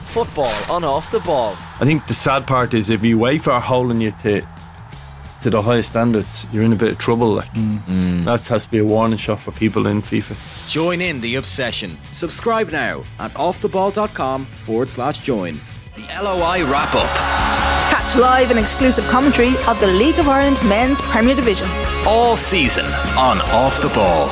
Football on Off the Ball. I think the sad part is if you wait for holding you to the highest standards, you're in a bit of trouble. That has to be a warning shot for people in FIFA. Join in the obsession. Subscribe now at offtheball.com/join. The LOI wrap up. Catch live and exclusive commentary of the League of Ireland Men's Premier Division All season on Off the Ball.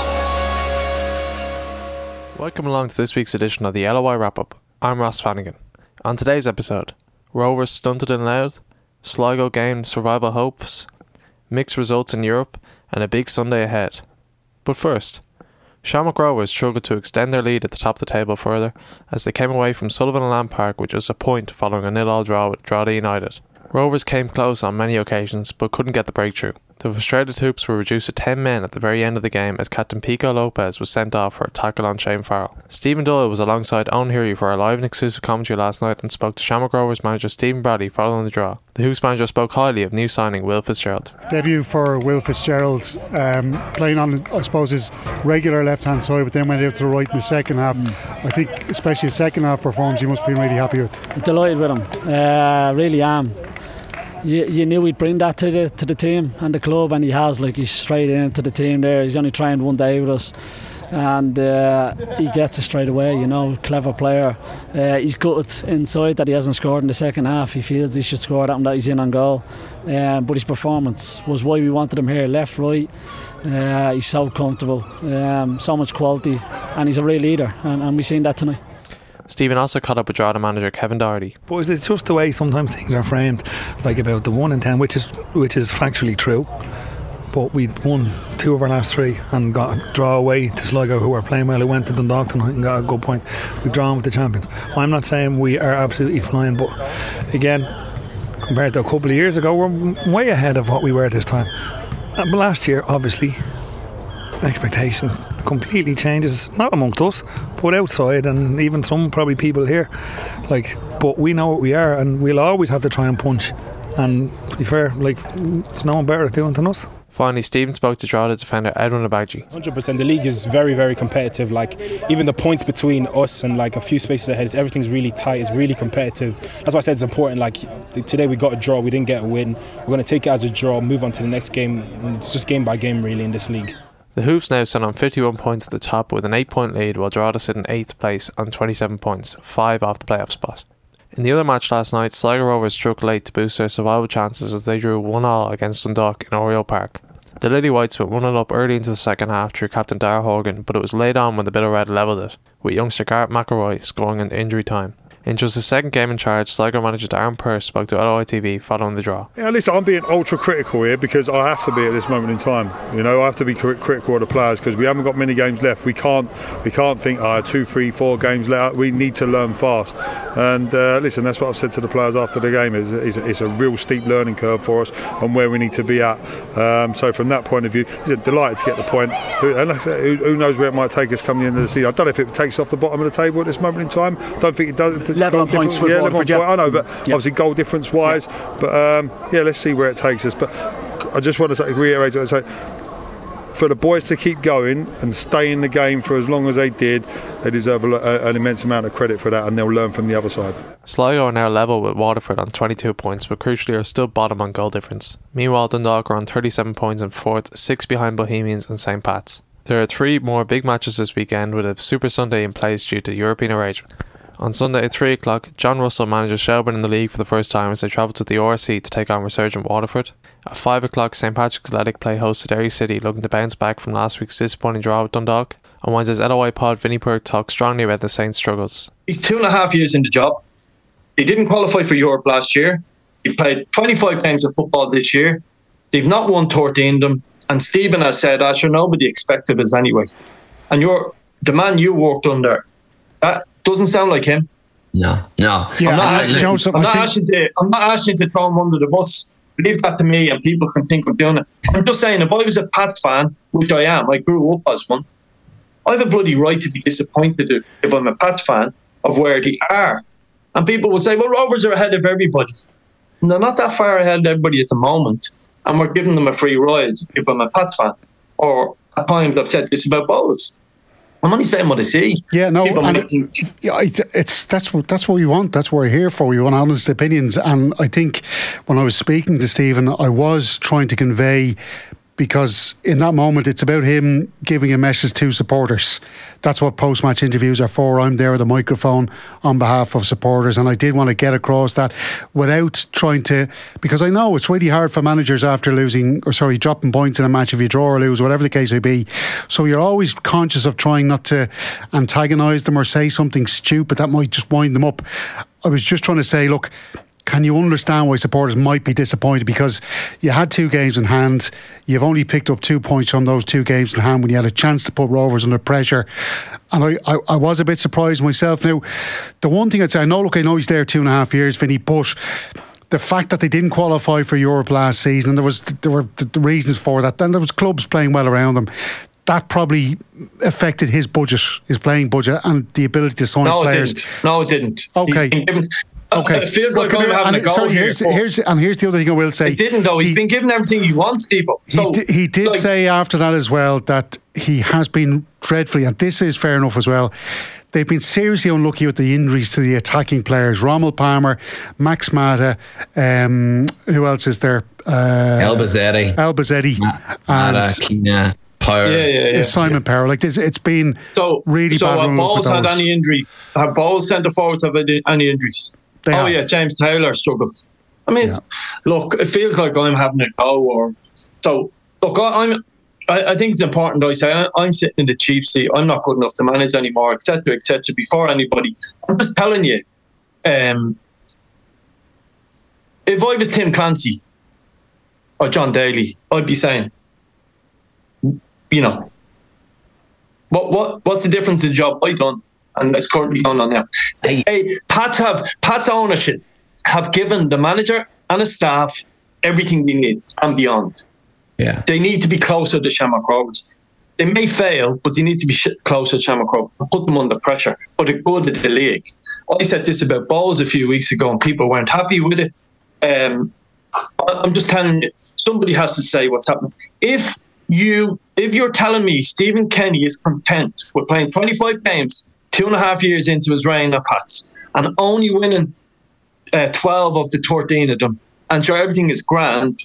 Welcome along to this week's edition of the LOI wrap up. I'm Ross Flanagan. On today's episode, Rovers stunted in Louth, Sligo gained survival hopes, mixed results in Europe, and a big Sunday ahead. But first, Shamrock Rovers struggled to extend their lead at the top of the table further as they came away from Sullivan and Lamb Park with just a point following a 0-0 draw with Drogheda United. Rovers came close on many occasions but couldn't get the breakthrough. The frustrated Hoops were reduced to 10 men at the very end of the game as captain Pico Lopez was sent off for a tackle on Shane Farrell. Stephen Doyle was alongside Owen Heary for our live and exclusive commentary last night and spoke to Shamrock Rovers manager Stephen Bradley following the draw. The Hoops manager spoke highly of new signing Will Fitzgerald. Debut for Will Fitzgerald, playing on, I suppose, his regular left-hand side, but then went out to the right in the second half. I think especially his second half performance he must be really happy with. Delighted with him, really am. You knew he'd bring that to the team and the club, and he has. He's straight into the team there. He's only trained one day with us, and he gets it straight away. Clever player. He's gutted inside that he hasn't scored in the second half. He feels he should score that he's in on goal, but his performance was why we wanted him here. Left, right, he's so comfortable, so much quality, and he's a real leader, and we've seen that tonight. Stephen also caught up with Drogheda manager Kevin Doherty. Boys, it's just the way sometimes things are framed, about the 1 in 10, which is factually true. But we'd won 2 of our last 3 and got a draw away to Sligo, who were playing well, who went to Dundalk tonight and got a good point. We've drawn with the champions. I'm not saying we are absolutely flying, but again, compared to a couple of years ago, we're way ahead of what we were at this time. But last year, obviously, expectation completely changes, not amongst us but outside, and even some probably people here, but we know what we are, and we'll always have to try and punch, and to be fair, there's no one better at doing than us. Finally, Stephen spoke to Drogheda defender Edwin Abagji. 100%. The league is very, very competitive. Even the points between us and a few spaces ahead, everything's really tight. It's really competitive. That's why I said it's important. Today we got a draw, we didn't get a win. We're going to take it as a draw, move on to the next game. And it's just game by game, really, in this league. The Hoops now sit on 51 points at the top with an 8-point lead, while Drogheda sit in 8th place on 27 points, 5 off the playoff spot. In the other match last night, Sligo Rovers struck late to boost their survival chances as they drew 1-1 against Dundalk in Oriel Park. The Lily Whites went 1-0 up early into the second half through captain Darragh Horgan, but it was late on when the Bill Red levelled it, with youngster Garrett McElroy scoring in injury time. In just his second game in charge, Sligo manager Darren Pearce spoke to LOI TV following the draw. Yeah, listen, I'm being ultra critical here because I have to be at this moment in time. I have to be critical of the players because we haven't got many games left. We can't think 2, 3, 4 games left. We need to learn fast. And listen, that's what I've said to the players after the game. It's a real steep learning curve for us and where we need to be at. So from that point of view, it's delighted to get the point. And like I said, who knows where it might take us coming the end of the season. I don't know if it takes off the bottom of the table at this moment in time. Don't think it does. Level on points with Waterford, I know, but obviously goal difference wise. But let's see where it takes us. But I just want to reiterate what I say. For the boys to keep going and stay in the game for as long as they did, they deserve an immense amount of credit for that, and they'll learn from the other side. Sligo are now level with Waterford on 22 points, but crucially are still bottom on goal difference. Meanwhile, Dundalk are on 37 points and 4th, 6 behind Bohemians and St. Pat's. There are 3 more big matches this weekend with a Super Sunday in place due to European arrangement. On Sunday at 3 o'clock, John Russell manages Shelbourne in the league for the first time as they travel to the RSC to take on resurgent Waterford. At 5 o'clock, St. Patrick's Athletic play host to Derry City, looking to bounce back from last week's disappointing draw with Dundalk. On Wednesday's LOI pod, Vinnie Perk talks strongly about the Saints' struggles. He's 2.5 years in the job. He didn't qualify for Europe last year. He played 25 games of football this year. They've not won 13 of them. And Stephen has said, Asher, nobody expected us anyway. And the man you worked under, that doesn't sound like him. No. Yeah, I'm not asking you to throw him under the bus. Leave that to me and people can think of doing it. I'm just saying, if I was a Pat fan, which I am, I grew up as one, I have a bloody right to be disappointed if I'm a Pat fan of where they are. And people will say, well, Rovers are ahead of everybody. And they're not that far ahead of everybody at the moment. And we're giving them a free ride if I'm a Pat fan. Or at times I've said this about Bowles. I'm only saying what I see. Yeah, no, People and making- that's what we want. That's what we're here for. We want honest opinions, and I think when I was speaking to Stephen, I was trying to convey, because in that moment it's about him giving a message to supporters. That's what post-match interviews are for. I'm there with a microphone on behalf of supporters, and I did want to get across that without trying to, because I know it's really hard for managers after dropping points in a match, if you draw or lose, whatever the case may be. So you're always conscious of trying not to antagonise them or say something stupid that might just wind them up. I was just trying to say, look, can you understand why supporters might be disappointed? Because you had 2 games in hand. You've only picked up 2 points from those 2 games in hand when you had a chance to put Rovers under pressure. And I was a bit surprised myself. Now, the one thing I'd say, I know he's there 2.5 years, Vinny, but the fact that they didn't qualify for Europe last season, and there were the reasons for that, then there was clubs playing well around them. That probably affected his budget, his playing budget, and the ability to sign players. No, it didn't. Okay. Okay. It feels like I'm having a go here. Here's the other thing I will say. He didn't, though. He's been given everything he wants, Steve. So, he did say after that as well that he has been dreadfully, and this is fair enough as well, they've been seriously unlucky with the injuries to the attacking players. Rommel Palmer, Max Mata, who else is there? El Bazzetti. Mata, Kina, Power. Simon Power. Like this, it's been really bad. So have Bowles had any injuries? Have Bowles centre forwards have any injuries? Yeah, James Taylor struggled. I mean, look, it feels like I'm having a go. I think it's important. I say I'm sitting in the chief seat. I'm not good enough to manage anymore, etc., before anybody. I'm just telling you. If I was Tim Clancy or John Daly, I'd be saying, what's the difference in the job I done and that's currently going on now? Pat's ownership have given the manager and his staff everything they need and beyond. Yeah, they need to be closer to Shamrock Rovers. They may fail, but they need to be closer to Shamrock Rovers and put them under pressure for the good of the league. I said this about Bowles a few weeks ago and people weren't happy with it. I'm just telling you, somebody has to say what's happening. If you're telling me Stephen Kenny is content with playing 25 games, 2.5 years into his reign at Pats, and only winning 12 of the 13 of them, and sure everything is grand,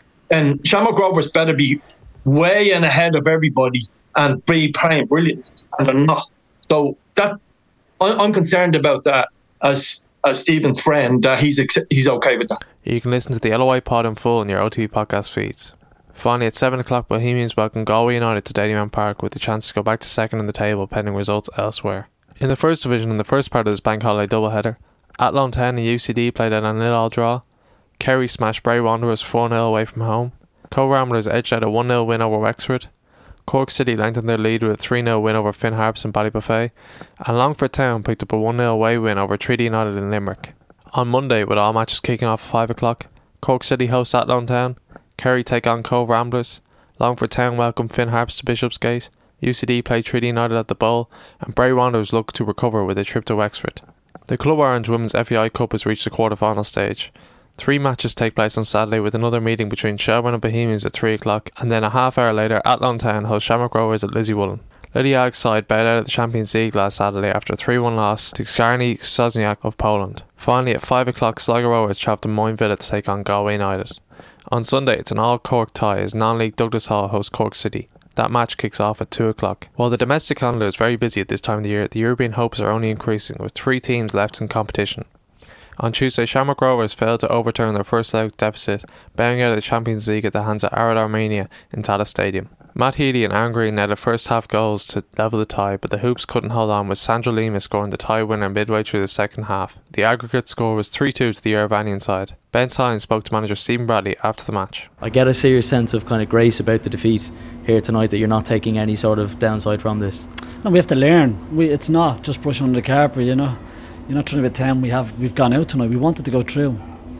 and Shamrock Rovers better be way in ahead of everybody and be playing brilliant, and they're not. So that I'm concerned about that as Stephen's friend, that he's okay with that. You can listen to the LOI pod in full in your OTB podcast feeds. Finally, at 7 o'clock, Bohemians welcome Galway United to Dalymount Park with the chance to go back to second in the table pending results elsewhere. In the first division, in the first part of this bank holiday doubleheader, Athlone Town and UCD played out a 0-0 draw. Kerry smashed Bray Wanderers 4-0 away from home. Co-Ramblers edged out a 1-0 win over Wexford. Cork City lengthened their lead with a 3-0 win over Finn Harps and Ballybuffet. And Longford Town picked up a 1-0 away win over Treaty United in Limerick. On Monday, with all matches kicking off at 5 o'clock, Cork City host Athlone Town. Kerry take on Cove Ramblers. Longford Town welcome Finn Harps to Bishopsgate. UCD play Treaty United at the Bowl, and Bray Wanderers look to recover with a trip to Wexford. The Club Orange Women's FAI Cup has reached the quarter-final stage. 3 matches take place on Saturday, with another meeting between Shelbourne and Bohemians at 3 o'clock, and then a half hour later, Athlone Town host Shamrock Rovers at Lizzie Woolen. Lily Ag's side bowed out at the Champions League last Saturday after a 3-1 loss to Czarny Sosniak of Poland. Finally, at 5 o'clock, Sligo Rovers travel to Moyne Villa to take on Galway United. On Sunday, it's an all-Cork tie as non-league Douglas Hall hosts Cork City. That match kicks off at 2 o'clock. While the domestic calendar is very busy at this time of the year, the European hopes are only increasing, with 3 teams left in competition. On Tuesday, Shamrock Rovers failed to overturn their first leg deficit, bowing out of the Champions League at the hands of Arad Armenia in Tallaght Stadium. Matt Healy and Aaron Green netted first half goals to level the tie, but the Hoops couldn't hold on, with Sandra Lima scoring the tie winner midway through the second half. The aggregate score was 3-2 to the Yerevannian side. Ben Tynes spoke to manager Stephen Bradley after the match. I get a serious sense of kind of grace about the defeat here tonight, that you're not taking any sort of downside from this. No, we have to learn. It's not just brushing under the carpet, you know. You're not trying to pretend we've gone out tonight. We wanted to go through,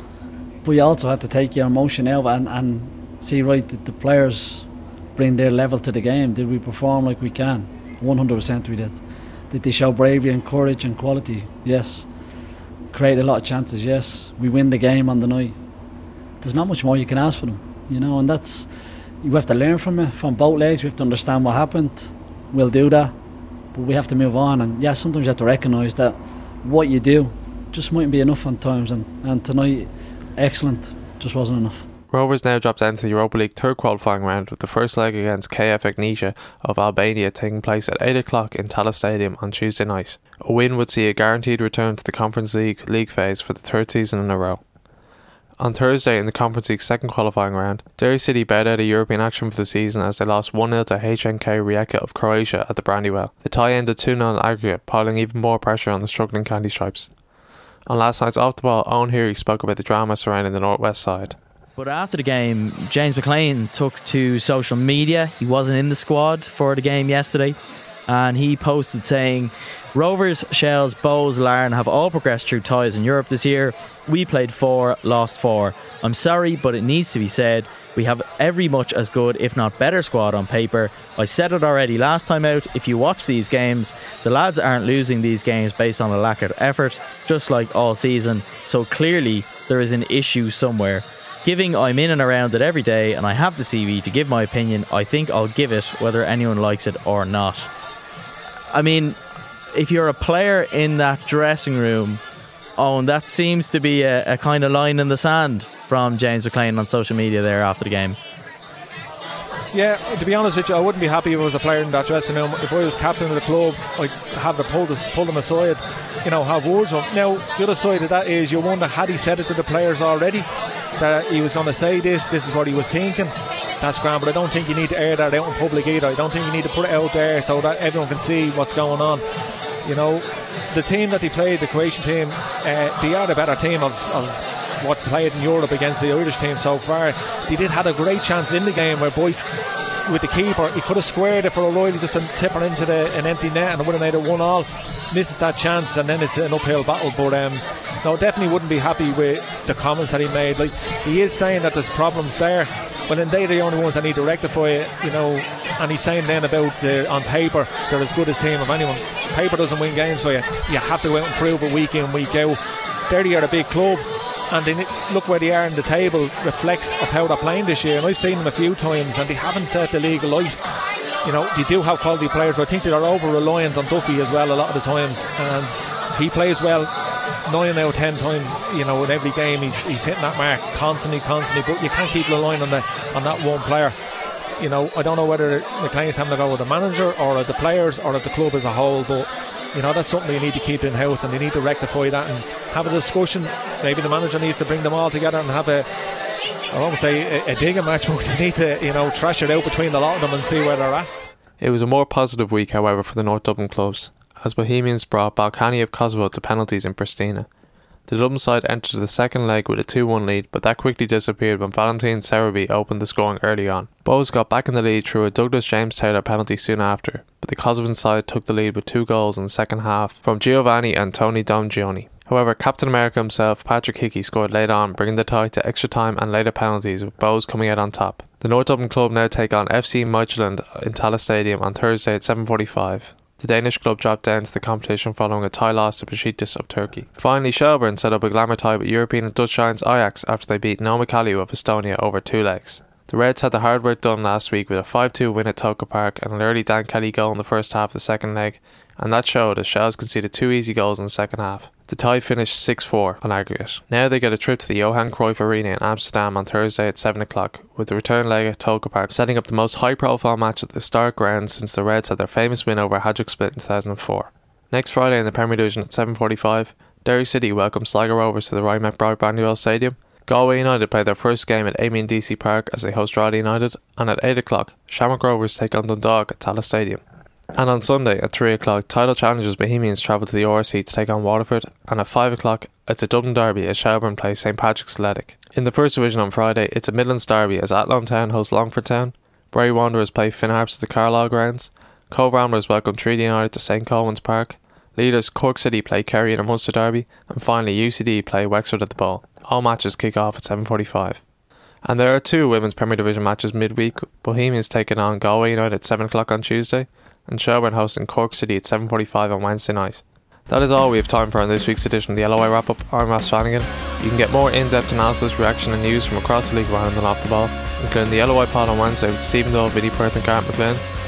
but you also have to take your emotion out and see, right, that the players bring their level to the game. Did we perform like we can? 100% we did. Did they show bravery and courage and quality? Yes. Create a lot of chances? Yes. We win the game on the night. There's not much more you can ask for them, you know, and that's, you have to learn from it, from both legs. We have to understand what happened. We'll do that. but we have to move on. And yeah, sometimes you have to recognise that what you do just mightn't be enough on times, and tonight, excellent, just wasn't enough. Rovers now drop down to the Europa League third qualifying round, with the first leg against KF Agnicia of Albania taking place at 8 o'clock in Talas Stadium on Tuesday night. A win would see a guaranteed return to the Conference League phase for the third season in a row. On Thursday in the Conference League second qualifying round, Derry City bowed out of European action for the season as they lost 1-0 to HNK Rijeka of Croatia at the Brandywell. The tie ended 2-0 in aggregate, piling even more pressure on the struggling Candy Stripes. On last night's Off the Ball, Owen Heary spoke about the drama surrounding the Northwest side. But after the game, James McLean took to social media. He wasn't in the squad for the game yesterday, and he posted saying, Rovers, Shells, Bohs, Larne have all progressed through ties in Europe this year. We played 4, lost 4. I'm sorry, but it needs to be said. We have every much as good, if not better squad on paper. I said it already last time out. If you watch these games, the lads aren't losing these games based on a lack of effort, just like all season. So clearly there is an issue somewhere. Given I'm in and around it every day and I have the CV to give my opinion, I think I'll give it whether anyone likes it or not. I mean, if you're a player in that dressing room, Owen, that seems to be a kind of line in the sand from James McLean on social media there after the game. Yeah, to be honest with you, I wouldn't be happy if I was a player in that dressing room. If I was captain of the club, I'd have to pull them aside, have words with them. Now, the other side of that is you wonder, had he said it to the players already, that he was going to say this is what he was thinking, that's grand, but I don't think you need to air that out in public either. I don't think you need to put it out there so that everyone can see what's going on. The team that they played, the Croatian team, they are the better team of what's played in Europe against the Irish team so far. They did have a great chance in the game where Boyce, with the keeper, he could have squared it for O'Reilly just to tip her into an empty net and it would have made it 1-1. Misses that chance and then it's an uphill battle. But no, definitely wouldn't be happy with the comments that he made. Like, he is saying that there's problems there, but then they're the only ones that need to rectify it, and he's saying then about on paper they're as good as team of anyone. Paper doesn't win games for you. You have to go out and prove it week in, week out. Derry are a big club, and they look where they are in the table reflects of how they're playing this year. And I've seen them a few times and they haven't set the league alight. They do have quality players, but I think they are over reliant on Duffy as well a lot of the times, and he plays well 9 out of 10 times. In every game he's hitting that mark constantly, but you can't keep relying on that one player. I don't know whether McLean's having to go with the manager or at the players or at the club as a whole, but that's something you need to keep in house, and they need to rectify that and have a discussion. Maybe the manager needs to bring them all together and have I won't say a digging match, but they need to thrash it out between a lot of them and see where they're at. It was a more positive week, however, for the North Dublin clubs, as Bohemians brought Balkany of Kosovo to penalties in Pristina. The Dublin side entered the second leg with a 2-1 lead, but that quickly disappeared when Valentin Sereby opened the scoring early on. Bohs got back in the lead through a Douglas James Taylor penalty soon after, but the Kosovan side took the lead with 2 goals in the second half from Giovanni and Tony Domgioni. However, Captain America himself, Patrick Hickey, scored late on, bringing the tie to extra time and later penalties, with Bohs coming out on top. The North Dublin club now take on FC Midtjylland in Talas Stadium on Thursday at 7:45. The Danish club dropped down to the competition following a tie loss to Besiktas of Turkey. Finally, Shelbourne set up a glamour tie with European and Dutch giants Ajax after they beat Noma Kalju of Estonia over 2 legs. The Reds had the hard work done last week with a 5-2 win at Toka Park and an early Dan Kelly goal in the first half of the second leg, and that showed as Shells conceded 2 easy goals in the second half. The tie finished 6-4 on aggregate. Now they get a trip to the Johan Cruyff Arena in Amsterdam on Thursday at 7 o'clock, with the return leg at Toka Park setting up the most high-profile match at the Stark ground since the Reds had their famous win over Hajduk Split in 2004. Next Friday in the Premier Division at 7:45, Derry City welcome Sligo Rovers to the Rymet Brandywell Stadium. Galway United play their first game at Amiens DC Park as they host Raleigh United, and at 8 o'clock, Shamrock Rovers take on Dundalk at Tallaght Stadium. And on Sunday at 3 o'clock, title challengers Bohemians travel to the RSC to take on Waterford, and at 5 o'clock, it's a Dublin derby as Shelbourne play St Patrick's Athletic. In the First Division on Friday, it's a Midlands derby as Athlone Town host Longford Town, Bray Wanderers play Finn Harps at the Carlisle grounds, Cove Ramblers welcome Treaty United to St Colman's Park, leaders Cork City play Kerry in a Munster derby, and finally UCD play Wexford at the Ball. All matches kick off at 7:45. And there are 2 Women's Premier Division matches midweek, Bohemians taking on Galway United at 7 o'clock on Tuesday, and Shelbourne hosting Cork City at 7:45 on Wednesday night. That is all we have time for on this week's edition of the LOI Wrap-Up. I'm Ross Flanagan. You can get more in-depth analysis, reaction and news from across the League of Ireland and Off the Ball, including the LOI pod on Wednesday with Stephen Dole, Vinnie Perth and Garrett McLean,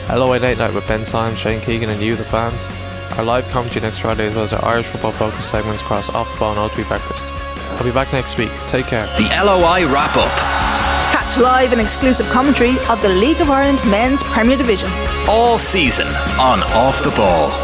LOI Late Night with Ben Symes, Shane Keegan and you, the fans. Our live commentary next Friday, as well as our Irish football focused segments across Off the Ball and O3 Breakfast. I'll be back next week. Take care. The LOI Wrap-Up. Catch live and exclusive commentary of the League of Ireland Men's Premier Division all season on Off the Ball.